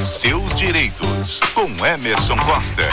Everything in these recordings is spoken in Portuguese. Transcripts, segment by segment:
seus direitos, com Emerson Costa.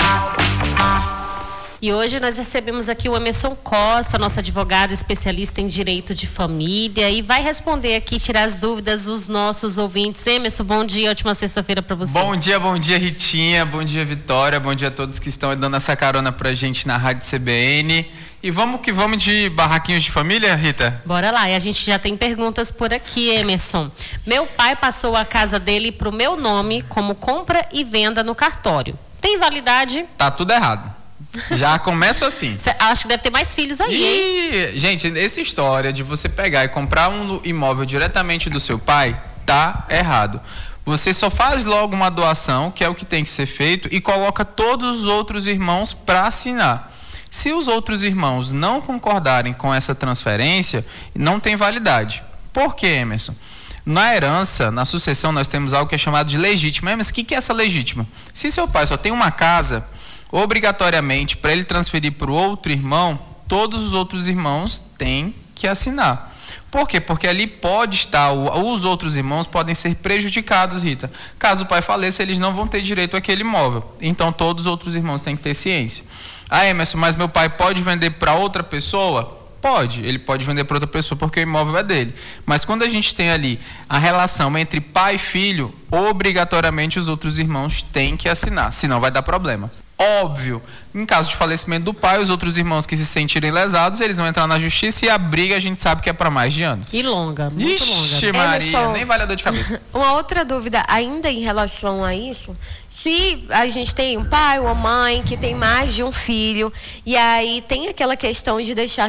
E hoje nós recebemos aqui o Emerson Costa, nosso advogado especialista em direito de família, e vai responder aqui, tirar as dúvidas dos nossos ouvintes. Emerson, bom dia, ótima sexta-feira para você. Bom dia Ritinha, bom dia Vitória, bom dia a todos que estão dando essa carona pra gente na Rádio CBN. E vamos que vamos de barraquinhos de família, Rita? Bora lá, e a gente já tem perguntas por aqui, Emerson. Meu pai passou a casa dele pro meu nome como compra e venda no cartório. Tem validade? Tá tudo errado. Já começo assim. Acho que deve ter mais filhos aí, hein? Gente, essa história de você pegar e comprar um imóvel diretamente do seu pai, tá errado. Você só faz logo uma doação, que é o que tem que ser feito, e coloca todos os outros irmãos para assinar. Se os outros irmãos não concordarem com essa transferência, não tem validade. Por quê, Emerson? Na herança, na sucessão, nós temos algo que é chamado de legítima. Emerson, o que é essa legítima? Se seu pai só tem uma casa, obrigatoriamente, para ele transferir para o outro irmão, todos os outros irmãos têm que assinar. Por quê? Porque ali pode estar, os outros irmãos podem ser prejudicados, Rita. Caso o pai faleça, eles não vão ter direito àquele imóvel. Então, todos os outros irmãos têm que ter ciência. Ah, Emerson, mas meu pai pode vender para outra pessoa? Pode, ele pode vender para outra pessoa porque o imóvel é dele. Mas quando a gente tem ali a relação entre pai e filho, obrigatoriamente os outros irmãos têm que assinar, senão vai dar problema. Óbvio, em caso de falecimento do pai, os outros irmãos que se sentirem lesados, eles vão entrar na justiça e a briga a gente sabe que é para mais de anos. E longa, muito Ixi, longa. Maria, Emerson, nem vale a dor de cabeça. Uma outra dúvida ainda em relação a isso, se a gente tem um pai, uma mãe que tem mais de um filho, e aí tem aquela questão de deixar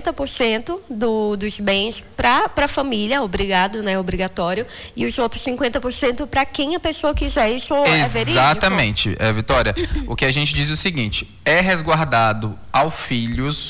50% dos bens para a família, obrigatório, e os outros 50% para quem a pessoa quiser, isso é verídico? Exatamente, Vitória. O que a gente diz é o seguinte, é resguardado aos filhos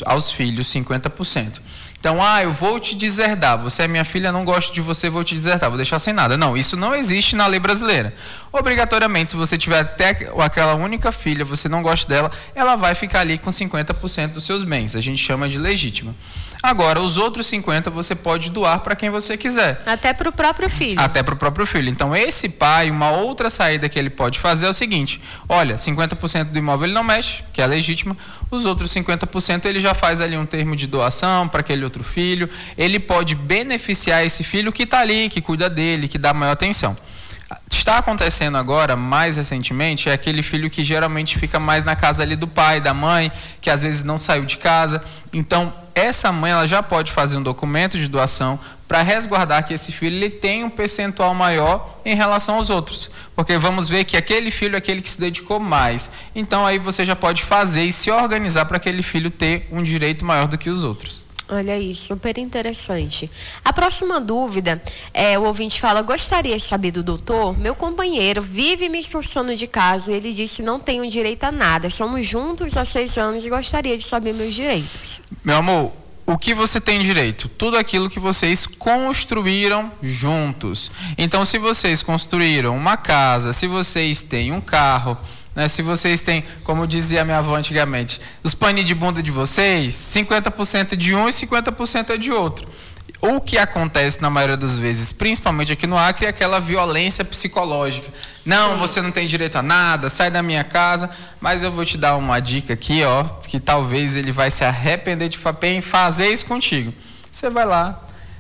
50%. Então, eu vou te deserdar, você é minha filha, não gosto de você, vou te deserdar, vou deixar sem nada. Não, isso não existe na lei brasileira. Obrigatoriamente, se você tiver até aquela única filha, você não gosta dela, ela vai ficar ali com 50% dos seus bens. A gente chama de legítima. Agora, os outros 50% você pode doar para quem você quiser. Até para o próprio filho. Até para o próprio filho. Então, esse pai, uma outra saída que ele pode fazer é o seguinte, olha, 50% do imóvel ele não mexe, que é legítima, os outros 50% ele já faz ali um termo de doação para aquele outro filho, ele pode beneficiar esse filho que está ali, que cuida dele, que dá maior atenção. Está acontecendo agora, mais recentemente, é aquele filho que geralmente fica mais na casa ali do pai, da mãe, que às vezes não saiu de casa. Então, essa mãe ela já pode fazer um documento de doação para resguardar que esse filho ele tem um percentual maior em relação aos outros. Porque vamos ver que aquele filho é aquele que se dedicou mais. Então, aí você já pode fazer e se organizar para aquele filho ter um direito maior do que os outros. Olha isso, super interessante. A próxima dúvida, o ouvinte fala, gostaria de saber do doutor, meu companheiro vive me expulsando de casa e ele disse não tenho direito a nada, somos juntos há 6 anos e gostaria de saber meus direitos. Meu amor, o que você tem direito? Tudo aquilo que vocês construíram juntos. Então, se vocês construíram uma casa, se vocês têm um carro, se vocês têm, como dizia minha avó antigamente, os paninhos de bunda de vocês, 50% de um e 50% é de outro. O que acontece na maioria das vezes, principalmente aqui no Acre, é aquela violência psicológica. Não, você não tem direito a nada, sai da minha casa, mas eu vou te dar uma dica aqui, que talvez ele vai se arrepender de fazer isso contigo. Você vai lá,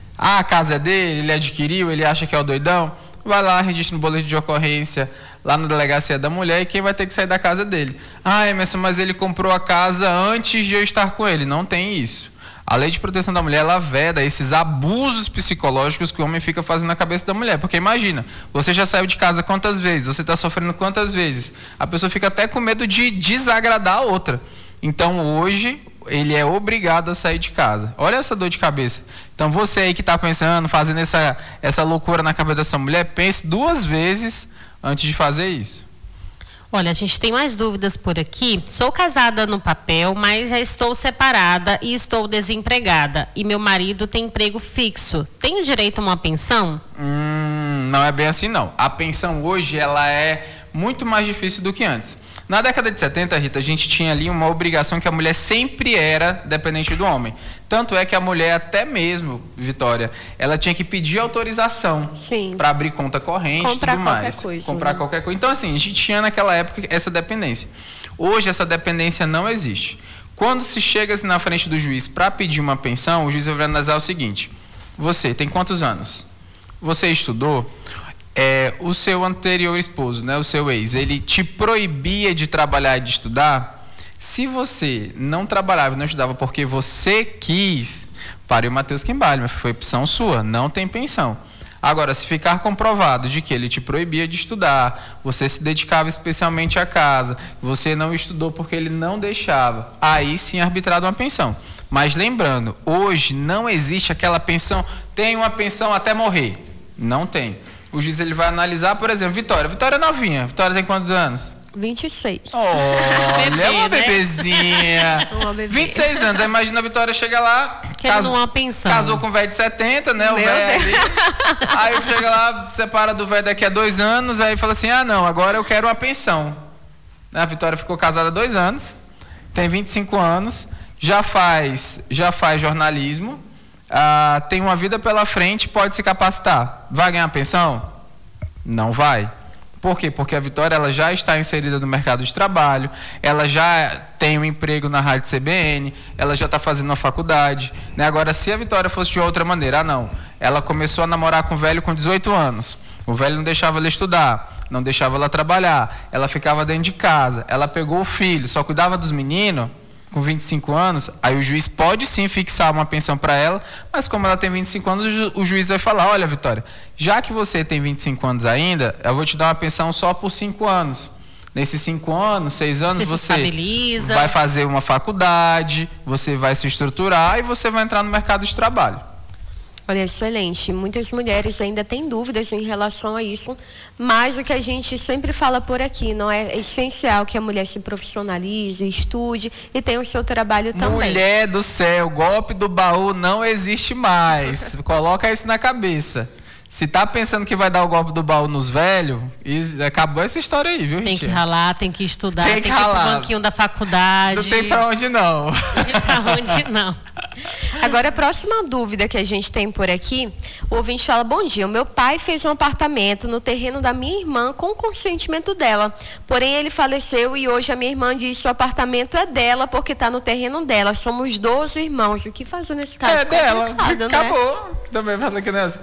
a casa é dele, ele adquiriu, ele acha que é o doidão, vai lá, registra no boletim de ocorrência, lá na delegacia da mulher, e quem vai ter que sair da casa dele? Emerson, mas ele comprou a casa antes de eu estar com ele. Não tem isso. A lei de proteção da mulher, ela veda esses abusos psicológicos que o homem fica fazendo na cabeça da mulher. Porque imagina, você já saiu de casa quantas vezes? Você está sofrendo quantas vezes? A pessoa fica até com medo de desagradar a outra. Então, hoje, ele é obrigado a sair de casa. Olha essa dor de cabeça. Então, você aí que está pensando, fazendo essa loucura na cabeça da sua mulher, pense 2 vezes antes de fazer isso. Olha, a gente tem mais dúvidas por aqui. Sou casada no papel, mas já estou separada e estou desempregada. E meu marido tem emprego fixo. Tenho direito a uma pensão? Não é bem assim, não. A pensão hoje, ela é muito mais difícil do que antes. Na década de 70, Rita, a gente tinha ali uma obrigação que a mulher sempre era dependente do homem. Tanto é que a mulher, até mesmo, Vitória, ela tinha que pedir autorização para abrir conta corrente e tudo mais. Comprar qualquer coisa. Então, assim, a gente tinha naquela época essa dependência. Hoje, essa dependência não existe. Quando se chega na frente do juiz para pedir uma pensão, o juiz vai analisar o seguinte: você tem quantos anos? Você estudou? O seu anterior esposo, né, o seu ex, ele te proibia de trabalhar e de estudar? Se você não trabalhava e não estudava porque você quis, pare o Matheus Quimbalho, foi opção sua, não tem pensão. Agora, se ficar comprovado de que ele te proibia de estudar, você se dedicava especialmente à casa, você não estudou porque ele não deixava, aí sim é arbitrado uma pensão. Mas lembrando, hoje não existe aquela pensão, tem uma pensão até morrer. Não tem. O juiz ele vai analisar, por exemplo, Vitória é novinha. Vitória tem quantos anos? 26. Olha, uma bebezinha. Uma bebê. 26 anos. Aí imagina a Vitória chega lá, uma pensão. Casou com um velho de 70, né? O velho ali. Aí chega lá, separa do velho daqui a 2 anos, aí fala assim: ah, não, agora eu quero uma pensão. A Vitória ficou casada há 2 anos, tem 25 anos, já faz jornalismo. Tem uma vida pela frente, pode se capacitar. Vai ganhar pensão? Não vai. Por quê? Porque a Vitória ela já está inserida no mercado de trabalho, ela já tem um emprego na Rádio CBN, ela já está fazendo uma faculdade. Né? Agora, se a Vitória fosse de outra maneira, não. Ela começou a namorar com o velho com 18 anos. O velho não deixava ela estudar, não deixava ela trabalhar, ela ficava dentro de casa, ela pegou o filho, só cuidava dos meninos. Com 25 anos, aí o juiz pode sim fixar uma pensão para ela, mas como ela tem 25 anos, o juiz vai falar: olha, Vitória, já que você tem 25 anos ainda, eu vou te dar uma pensão só por 5 anos. Nesses 5 anos, 6 anos, você vai fazer uma faculdade, você vai se estruturar e você vai entrar no mercado de trabalho. Olha, excelente. Muitas mulheres ainda têm dúvidas em relação a isso, mas o que a gente sempre fala por aqui, não é essencial que a mulher se profissionalize, estude e tenha o seu trabalho também. Mulher do céu, golpe do baú não existe mais. Coloca isso na cabeça. Se tá pensando que vai dar o golpe do baú nos velhos, acabou essa história aí, viu, Tem que ralar, tem que estudar, tem que ir pro banquinho da faculdade. Não tem pra onde não. Não tem pra onde não. Agora, a próxima dúvida que a gente tem por aqui, o ouvinte fala: bom dia, o meu pai fez um apartamento no terreno da minha irmã com o consentimento dela. Porém, ele faleceu e hoje a minha irmã diz que o apartamento é dela porque está no terreno dela. Somos 12 irmãos. O que fazer nesse caso? É dela. Né? Acabou. Também falando aqui nessa.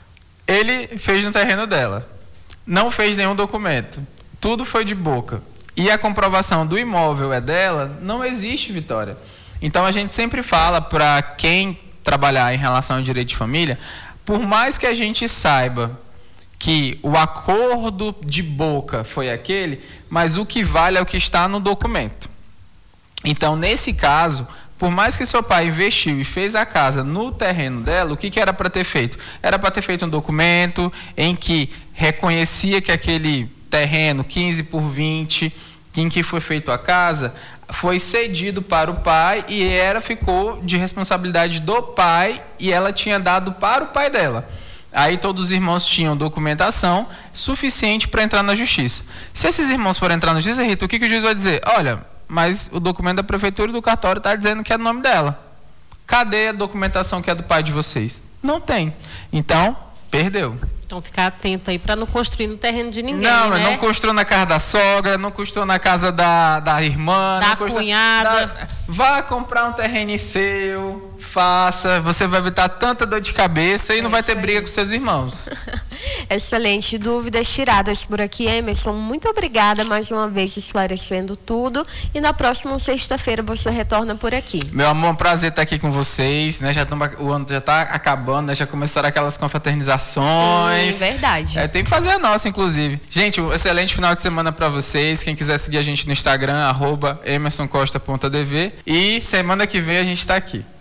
Ele fez no terreno dela. Não fez nenhum documento. Tudo foi de boca. E a comprovação do imóvel é dela, não existe, Vitória. Então a gente sempre fala para quem trabalhar em relação ao direito de família, por mais que a gente saiba que o acordo de boca foi aquele, mas o que vale é o que está no documento. Então, nesse caso, por mais que seu pai investiu e fez a casa no terreno dela, o que era para ter feito? Era para ter feito um documento em que reconhecia que aquele terreno 15 por 20, em que foi feita a casa, foi cedido para o pai e ficou de responsabilidade do pai e ela tinha dado para o pai dela. Aí todos os irmãos tinham documentação suficiente para entrar na justiça. Se esses irmãos forem entrar na justiça, Rita, o que o juiz vai dizer? Olha, mas o documento da prefeitura e do cartório está dizendo que é o nome dela. Cadê a documentação que é do pai de vocês? Não tem. Então, perdeu. Então, ficar atento aí para não construir no terreno de ninguém, não, né? Não construiu na casa da sogra, não construiu na casa da irmã. Da cunhada. Vá comprar um terreno seu, faça. Você vai evitar tanta dor de cabeça e não vai ter briga com seus irmãos. Excelente. Dúvidas tiradas por aqui, Emerson. Muito obrigada mais uma vez esclarecendo tudo. E na próxima sexta-feira você retorna por aqui. Meu amor, é um prazer estar aqui com vocês. Né? O ano já está acabando, né? Já começaram aquelas confraternizações. Sim, verdade. Tem que fazer a nossa, inclusive. Gente, um excelente final de semana para vocês. Quem quiser seguir a gente no Instagram, @emersoncosta.dv. E semana que vem a gente está aqui.